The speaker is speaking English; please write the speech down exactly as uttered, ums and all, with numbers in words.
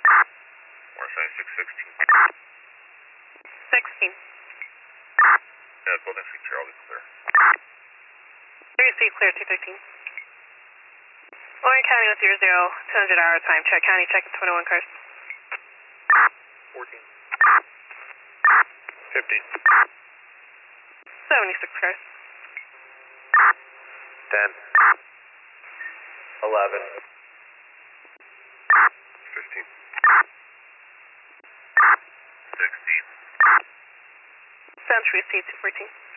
one seventy-six sixteen. sixteen. Yeah, building C Charles is clear. three C clear, two thirteen. Orange County with zero zero, two hundred hour time. Check County, check in twenty-one cars. fourteen. fifteen. seventy-six cars. ten. eleven. fifteen. sixteen. Century C two fourteen.